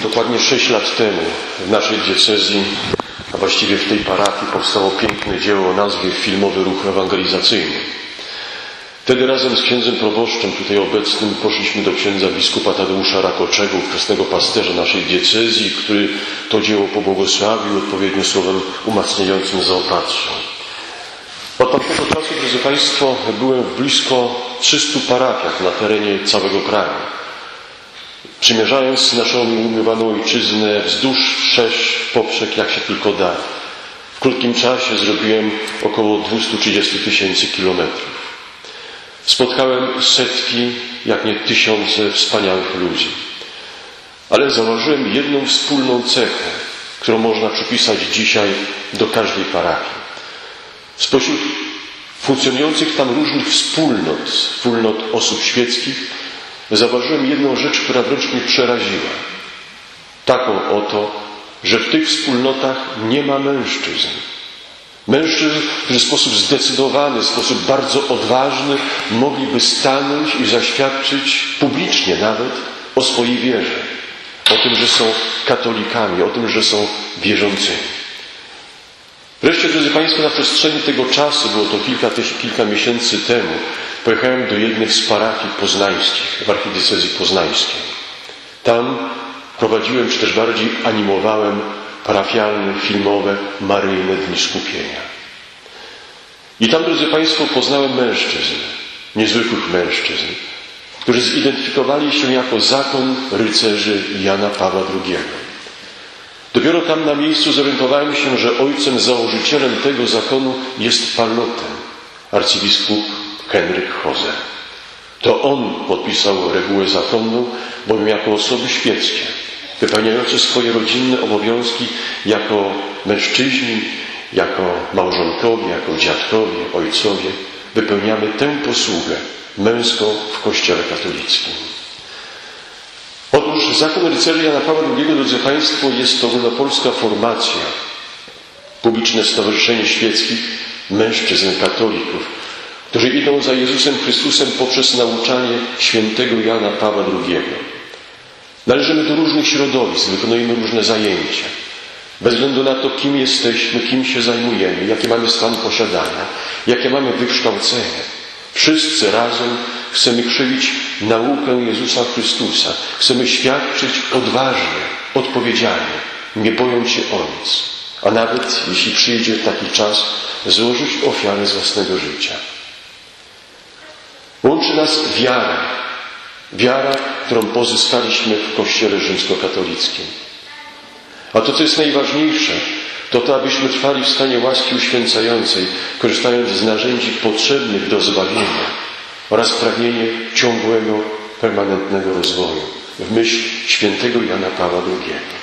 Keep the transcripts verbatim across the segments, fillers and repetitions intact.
Dokładnie sześć lat temu w naszej diecezji, a właściwie w tej parafii, powstało piękne dzieło o nazwie Filmowy Ruch Ewangelizacyjny. Wtedy razem z księdzem proboszczem tutaj obecnym poszliśmy do księdza biskupa Tadeusza Rakoczego, ówczesnego pasterza naszej diecezji, który to dzieło pobłogosławił, odpowiednio słowem umacniającym zaopatrzył. Od tamtego czasu, drodzy Państwo, byłem w blisko trzystu parafiach na terenie całego kraju. Przymierzając naszą umiłowaną ojczyznę wzdłuż, wszerz, poprzek, jak się tylko da. W krótkim czasie zrobiłem około dwieście trzydzieści tysięcy kilometrów. Spotkałem setki, jak nie tysiące wspaniałych ludzi. Ale zauważyłem jedną wspólną cechę, którą można przypisać dzisiaj do każdej parafii. Spośród funkcjonujących tam różnych wspólnot, wspólnot osób świeckich, zauważyłem jedną rzecz, która wręcz mnie przeraziła. Taką oto, że w tych wspólnotach nie ma mężczyzn. Mężczyzn, którzy w sposób zdecydowany, w sposób bardzo odważny mogliby stanąć i zaświadczyć publicznie nawet o swojej wierze. O tym, że są katolikami, o tym, że są wierzącymi. Wreszcie, drodzy Państwo, na przestrzeni tego czasu, było to kilka, kilka miesięcy temu, pojechałem do jednej z parafii poznańskich, w archidiecezji poznańskiej. Tam prowadziłem, czy też bardziej animowałem parafialne, filmowe, maryjne Dni Skupienia. I tam, drodzy Państwo, poznałem mężczyzn, niezwykłych mężczyzn, którzy zidentyfikowali się jako zakon rycerzy Jana Pawła drugiego. Dopiero tam na miejscu zorientowałem się, że ojcem założycielem tego zakonu jest Pallotem, arcybiskup Henryk Hoser. To on podpisał regułę zakonną, bowiem jako osoby świeckie, wypełniające swoje rodzinne obowiązki jako mężczyźni, jako małżonkowie, jako dziadkowie, ojcowie, wypełniamy tę posługę męską w Kościele katolickim. Otóż zakon rycerzy Jana Pawła drugiego, drodzy Państwo, jest to ogólnopolska formacja, publiczne stowarzyszenie świeckich mężczyzn katolików, którzy idą za Jezusem Chrystusem poprzez nauczanie świętego Jana Pawła drugiego. Należymy do różnych środowisk, wykonujemy różne zajęcia. Bez względu na to, kim jesteśmy, kim się zajmujemy, jaki mamy stan posiadania, jakie mamy wykształcenie. Wszyscy razem chcemy krzewić naukę Jezusa Chrystusa. Chcemy świadczyć odważnie, odpowiedzialnie, nie bojąc się o nic. A nawet, jeśli przyjdzie taki czas, złożyć ofiarę z własnego życia. Łączy nas wiara. Wiara, którą pozyskaliśmy w Kościele rzymskokatolickim. A to, co jest najważniejsze, to to, abyśmy trwali w stanie łaski uświęcającej, korzystając z narzędzi potrzebnych do zbawienia oraz pragnienie ciągłego, permanentnego rozwoju w myśl świętego Jana Pawła drugiego.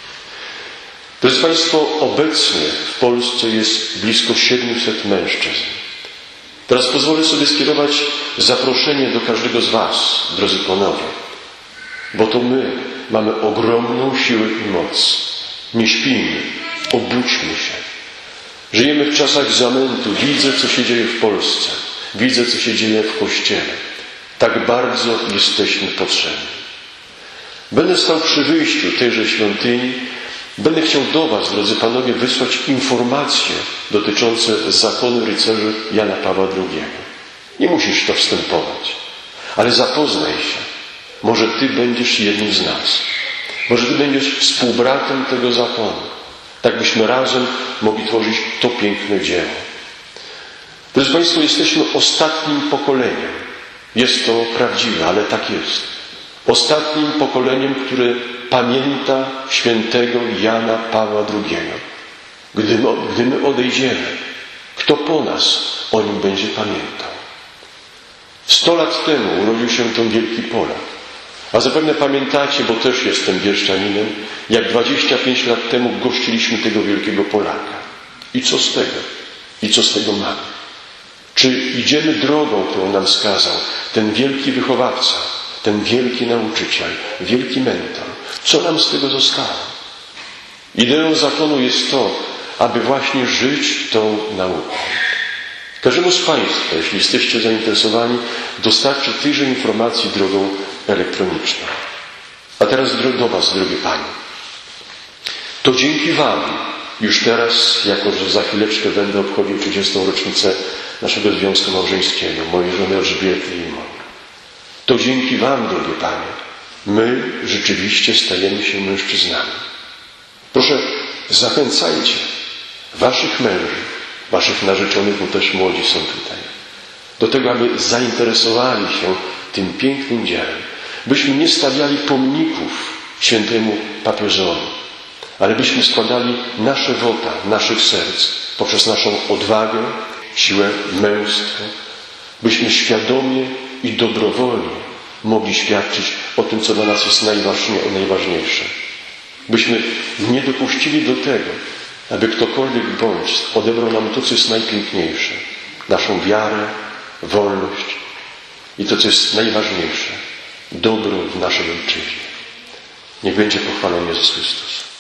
Drodzy Państwo, obecnie w Polsce jest blisko siedmiuset mężczyzn. Teraz pozwolę sobie skierować zaproszenie do każdego z Was, drodzy panowie, bo to my mamy ogromną siłę i moc. Nie śpijmy, obudźmy się. Żyjemy w czasach zamętu. Widzę, co się dzieje w Polsce. Widzę, co się dzieje w Kościele. Tak bardzo jesteśmy potrzebni. Będę stał przy wyjściu tejże świątyni. Będę chciał do Was, drodzy panowie, wysłać informacje dotyczące zakonu rycerzy Jana Pawła drugiego. Nie musisz to wstępować, ale zapoznaj się. Może Ty będziesz jednym z nas. Może Ty będziesz współbratem tego zakonu. Tak byśmy razem mogli tworzyć to piękne dzieło. Drodzy Państwo, jesteśmy ostatnim pokoleniem. Jest to prawdziwe, ale tak jest. Ostatnim pokoleniem, które pamięta świętego Jana Pawła drugiego. Gdy my, gdy my odejdziemy, kto po nas o nim będzie pamiętał? Sto lat temu urodził się ten wielki Polak. A zapewne pamiętacie, bo też jestem bieszczaninem, jak dwadzieścia pięć lat temu gościliśmy tego wielkiego Polaka. I co z tego? I co z tego mamy? Czy idziemy drogą, którą nam wskazał ten wielki wychowawca, ten wielki nauczyciel, wielki mentor? Co nam z tego zostało? Ideą zakonu jest to, aby właśnie żyć tą nauką. Każdemu z Państwa, jeśli jesteście zainteresowani, dostarczę tychże informacji drogą elektroniczną. A teraz do Was, drogie Panie. To dzięki Wam, już teraz, jako że za chwileczkę będę obchodził trzydziestą rocznicę naszego związku małżeńskiego, mojej żony Elżbiety i mojej. To dzięki Wam, drogie Panie, my rzeczywiście stajemy się mężczyznami. Proszę, zachęcajcie Waszych mężów, Waszych narzeczonych, bo też młodzi są tutaj, do tego, aby zainteresowali się tym pięknym dziełem. Byśmy nie stawiali pomników świętemu papieżowi, ale byśmy składali nasze wota, naszych serc, poprzez naszą odwagę, siłę, męstwo, byśmy świadomie i dobrowolnie mogli świadczyć o tym, co dla nas jest najważniejsze. Byśmy nie dopuścili do tego, aby ktokolwiek bądź odebrał nam to, co jest najpiękniejsze, naszą wiarę, wolność i to, co jest najważniejsze, dobro w naszej ojczyźnie. Niech będzie pochwalony Jezus Chrystus.